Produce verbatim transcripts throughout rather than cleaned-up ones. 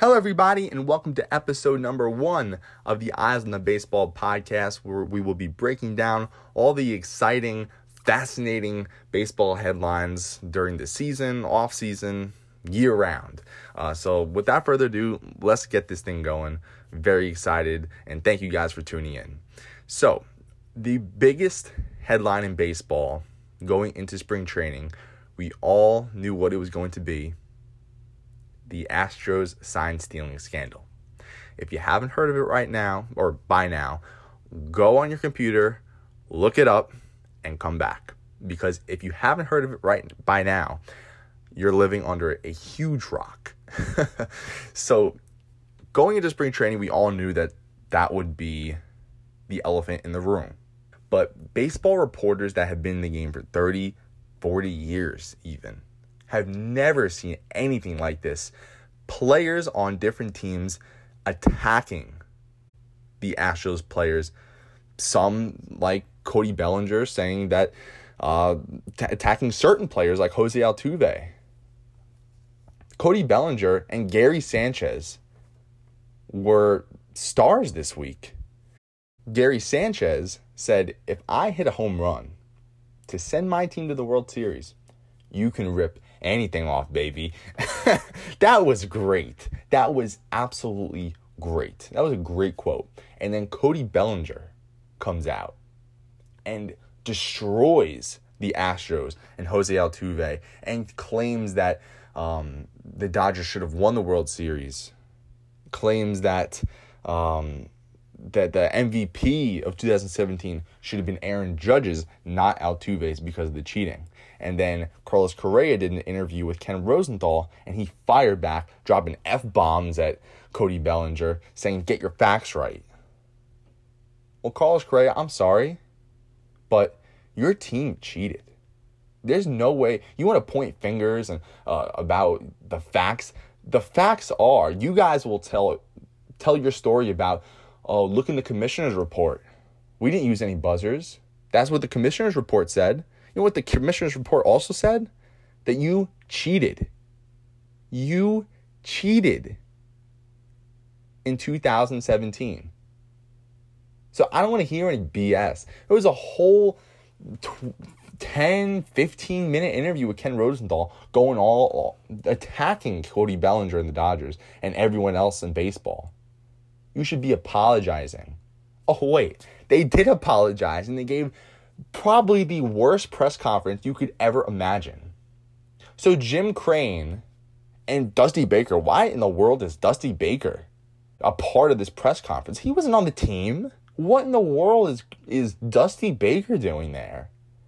Hello, everybody, and welcome to episode number one of the Eyes on the Baseball podcast, where we will be breaking down all the exciting, fascinating baseball headlines during the season, off-season, year-round. Uh, so without further ado, let's get this thing going. Very excited, and thank you guys for tuning in. So, the biggest headline in baseball going into spring training, we all knew what it was going to be. The Astros sign stealing scandal. If you haven't heard of it right now, or by now, go on your computer, look it up, and come back. Because if you haven't heard of it right by now, you're living under a huge rock. So, going into spring training, we all knew that that would be the elephant in the room. But baseball reporters that have been in the game for thirty, forty years even, have never seen anything like this. Players on different teams attacking the Astros players. Some, like Cody Bellinger, saying that uh, t- attacking certain players like Jose Altuve. Cody Bellinger and Gary Sanchez were stars this week. Gary Sanchez said, if I hit a home run to send my team to the World Series, you can rip anything off, baby. That was great. That was absolutely great. That was a great quote. And then Cody Bellinger comes out and destroys the Astros and Jose Altuve and claims that um, the Dodgers should have won the World Series. Claims that um, that the M V P of two thousand seventeen should have been Aaron Judge's, not Altuve's, because of the cheating. And then Carlos Correa did an interview with Ken Rosenthal, and he fired back, dropping F-bombs at Cody Bellinger, saying, get your facts right. Well, Carlos Correa, I'm sorry, but your team cheated. There's no way. You want to point fingers and uh, about the facts. The facts are, you guys will tell tell your story about, oh, look in the commissioner's report. We didn't use any buzzers. That's what the commissioner's report said. You know what the commissioner's report also said? That you cheated. You cheated in two thousand seventeen. So I don't want to hear any B S. It was a whole ten, fifteen minute interview with Ken Rosenthal going all, all attacking Cody Bellinger and the Dodgers and everyone else in baseball. You should be apologizing. Oh, wait. They did apologize, and they gave probably the worst press conference you could ever imagine. So Jim Crane and Dusty Baker, why in the world is Dusty Baker a part of this press conference? He wasn't on the team. What in the world is, is Dusty Baker doing there?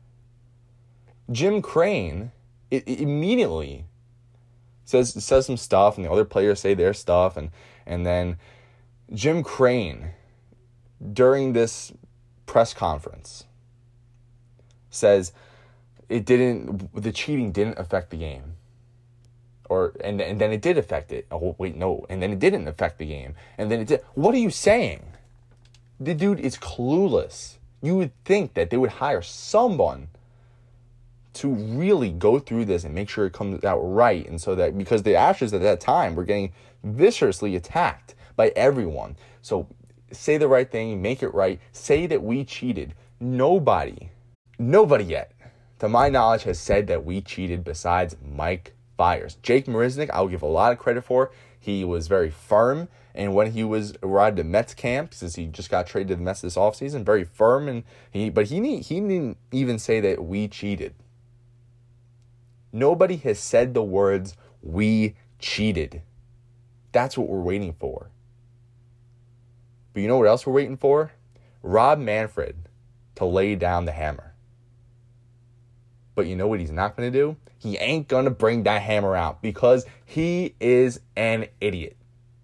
Jim Crane it, it immediately says says some stuff, and the other players say their stuff, and and then Jim Crane, during this press conference, says it didn't, the cheating didn't affect the game. Or, and, and then it did affect it. Oh, wait, no. And then it didn't affect the game. And then it did. What are you saying? The dude is clueless. You would think that they would hire someone to really go through this and make sure it comes out right. And so that, because the Astros at that time were getting viciously attacked by everyone. So say the right thing, make it right. Say that we cheated. Nobody Nobody yet, to my knowledge, has said that we cheated besides Mike Fiers. Jake Marisnick, I'll give a lot of credit for. He was very firm, and when he was arrived at Mets camp, since he just got traded to the Mets this offseason, very firm, and he but he need, he didn't even say that we cheated. Nobody has said the words, we cheated. That's what we're waiting for. But you know what else we're waiting for? Rob Manfred to lay down the hammer. But you know what he's not going to do? He ain't going to bring that hammer out because he is an idiot.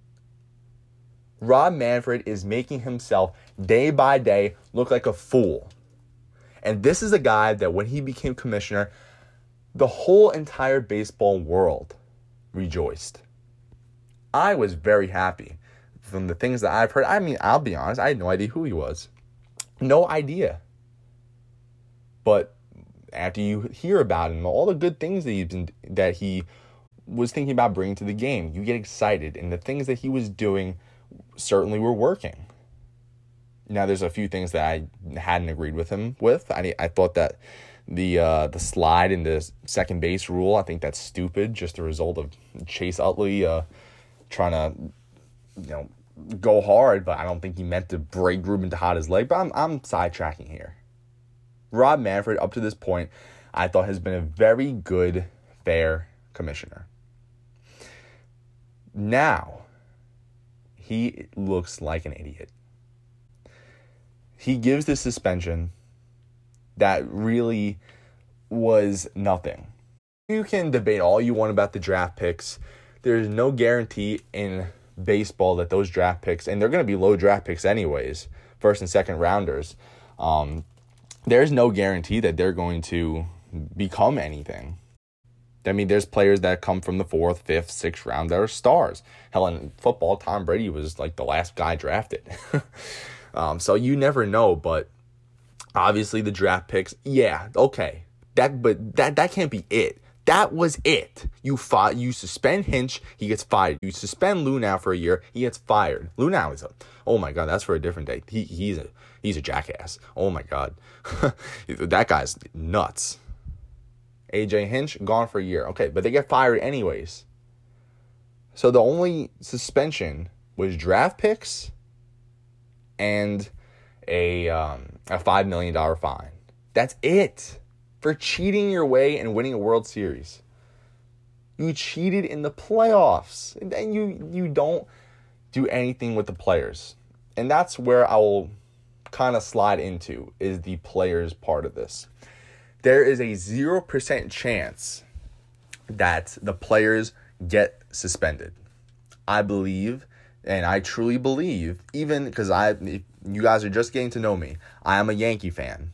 Rob Manfred is making himself day by day look like a fool. And this is a guy that when he became commissioner, the whole entire baseball world rejoiced. I was very happy from the things that I've heard. I mean, I'll be honest, I had no idea who he was. No idea. But after you hear about him, all the good things that he's been, that he was thinking about bringing to the game. You get excited, and the things that he was doing certainly were working. Now, there's a few things that I hadn't agreed with him with. I I thought that the uh, the slide in the second base rule, I think that's stupid. Just a result of Chase Utley uh, trying to, you know, go hard, but I don't think he meant to break Ruben Tejada's leg. But I'm I'm sidetracking here. Rob Manfred, up to this point, I thought has been a very good, fair commissioner. Now, he looks like an idiot. He gives this suspension that really was nothing. You can debate all you want about the draft picks. There's no guarantee in baseball that those draft picks, and they're going to be low draft picks anyways, first and second rounders, um, there's no guarantee that they're going to become anything. I mean, there's players that come from the fourth, fifth, sixth round that are stars. Hell, in football, Tom Brady was like the last guy drafted. um, so you never know, but obviously the draft picks, yeah, okay. That, but that that can't be it. That was it. You fought, you suspend Hinch, he gets fired. You suspend Luhnow for a year, he gets fired. Luhnow is a, oh my God, that's for a different day. He he's a he's a jackass. Oh my God, that guy's nuts. A J Hinch, gone for a year. Okay, but they get fired anyways. So the only suspension was draft picks and a um, a five million dollars fine. That's it. For cheating your way and winning a World Series. You cheated in the playoffs. And then you, you don't do anything with the players. And that's where I will kind of slide into, is the players part of this. There is a zero percent chance that the players get suspended. I believe, and I truly believe, even because I, you guys are just getting to know me, I am a Yankee fan.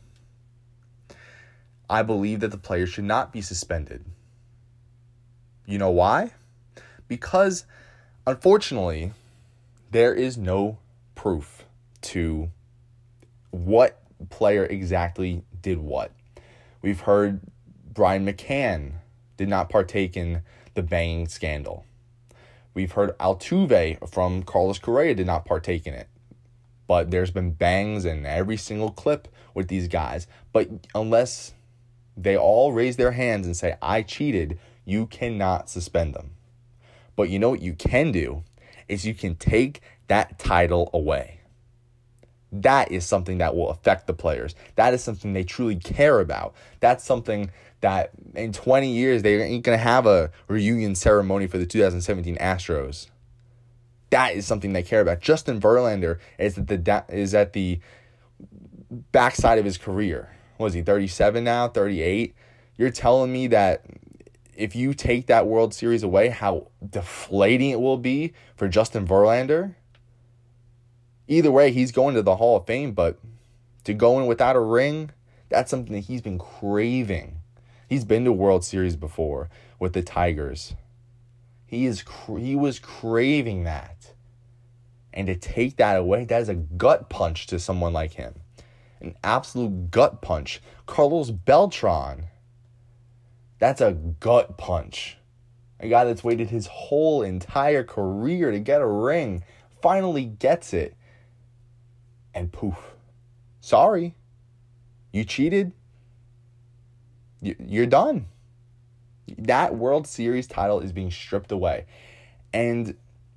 I believe that the players should not be suspended. You know why? Because, unfortunately, there is no proof to what player exactly did what. We've heard Brian McCann did not partake in the banging scandal. We've heard Altuve from Carlos Correa did not partake in it. But there's been bangs in every single clip with these guys. But unless they all raise their hands and say, I cheated, you cannot suspend them. But you know what you can do is you can take that title away. That is something that will affect the players. That is something they truly care about. That's something that in twenty years, they ain't going to have a reunion ceremony for the two thousand seventeen Astros. That is something they care about. Justin Verlander is at the, is at the backside of his career. What is he, thirty-seven now, thirty-eight? You're telling me that if you take that World Series away, how deflating it will be for Justin Verlander? Either way, he's going to the Hall of Fame, but to go in without a ring, that's something that he's been craving. He's been to World Series before with the Tigers. He is he was craving that. And to take that away, that is a gut punch to someone like him. An absolute gut punch. Carlos Beltran. That's a gut punch. A guy that's waited his whole entire career to get a ring. Finally gets it. And poof. Sorry. You cheated. You're done. That World Series title is being stripped away. And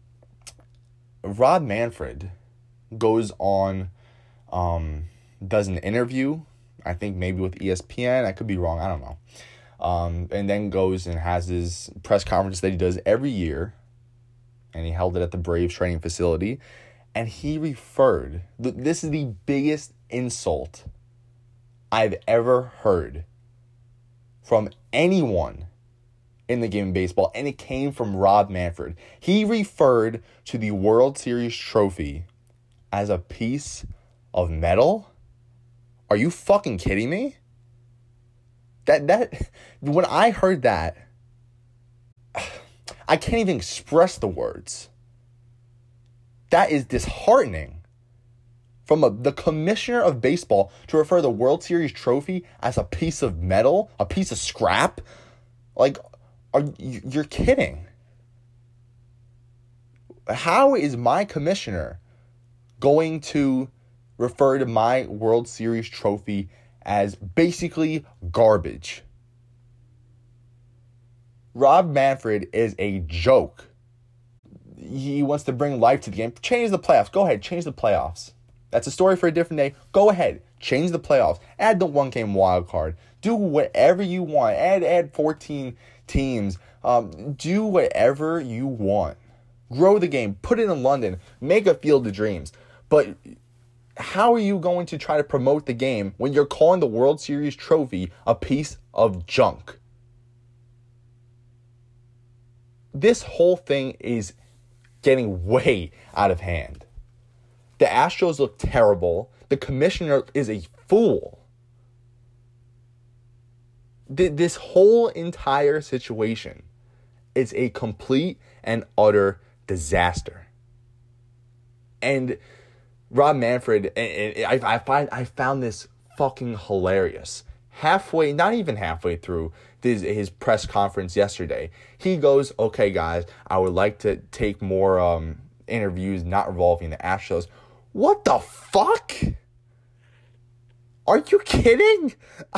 Rob Manfred goes on, um, does an interview, I think maybe with E S P N. I could be wrong. I don't know. Um, and then goes and has his press conference that he does every year. And he held it at the Braves training facility. And he referred, this is the biggest insult I've ever heard from anyone in the game of baseball, and it came from Rob Manfred. He referred to the World Series trophy as a piece of metal. Are you fucking kidding me? That that when I heard that, I can't even express the words. That is disheartening. From a, the commissioner of baseball to refer to the World Series trophy as a piece of metal, a piece of scrap. Like, Are you, you're kidding. How is my commissioner going to refer to my World Series trophy as basically garbage? Rob Manfred is a joke. He wants to bring life to the game. Change the playoffs. Go ahead, change the playoffs. That's a story for a different day. Go ahead, change the playoffs. Add the one-game wild card. Do whatever you want. Add add fourteen teams. Um, do whatever you want. Grow the game. Put it in London. Make a field of dreams. But how are you going to try to promote the game when you're calling the World Series trophy a piece of junk? This whole thing is getting way out of hand. The Astros look terrible. The commissioner is a fool. This whole entire situation is a complete and utter disaster. And Rob Manfred, I, I find I found this fucking hilarious. Halfway, not even halfway through his, his press conference yesterday, he goes, "Okay, guys, I would like to take more um, interviews not involving the Astros." What the fuck? Are you kidding?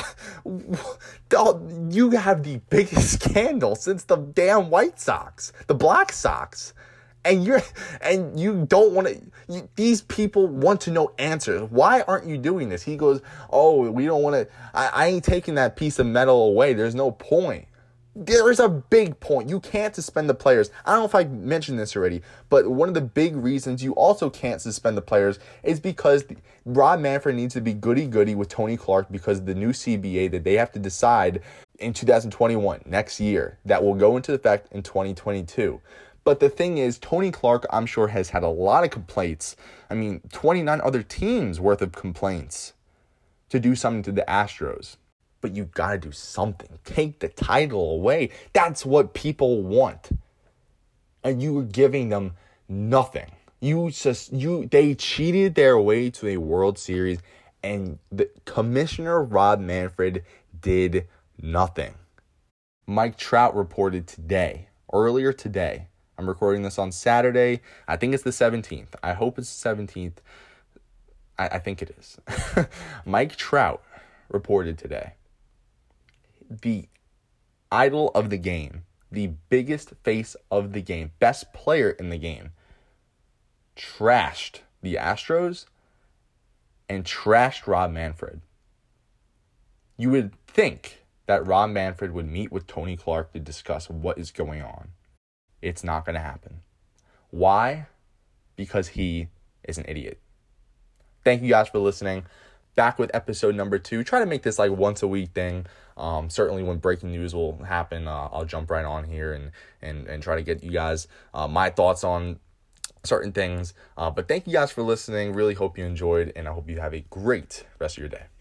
You have the biggest scandal since the damn White Sox, the Black Sox. And you're and you don't want to. These people want to know answers. Why aren't you doing this? He goes, "Oh, we don't want to. I, I ain't taking that piece of metal away. There's no point." There is a big point. You can't suspend the players. I don't know if I mentioned this already, but one of the big reasons you also can't suspend the players is because Rob Manfred needs to be goody-goody with Tony Clark because of the new C B A that they have to decide in two thousand twenty-one, next year, that will go into effect in twenty twenty-two. But the thing is, Tony Clark, I'm sure, has had a lot of complaints. I mean, twenty-nine other teams worth of complaints to do something to the Astros. But you got to do something. Take the title away. That's what people want. And you were giving them nothing. You just you they cheated their way to a World Series, and the Commissioner Rob Manfred did nothing. Mike Trout reported today, earlier today. I'm recording this on Saturday. I think it's the seventeenth. I hope it's the seventeenth. I, I think it is. Mike Trout reported today. The idol of the game, the biggest face of the game, best player in the game, trashed the Astros and trashed Rob Manfred. You would think that Rob Manfred would meet with Tony Clark to discuss what is going on. It's not going to happen. Why? Because he is an idiot. Thank you guys for listening. Back with episode number two. Try to make this like once a week thing. Um, certainly when breaking news will happen, uh, I'll jump right on here and, and, and try to get you guys uh, my thoughts on certain things. Uh, but thank you guys for listening. Really hope you enjoyed, and I hope you have a great rest of your day.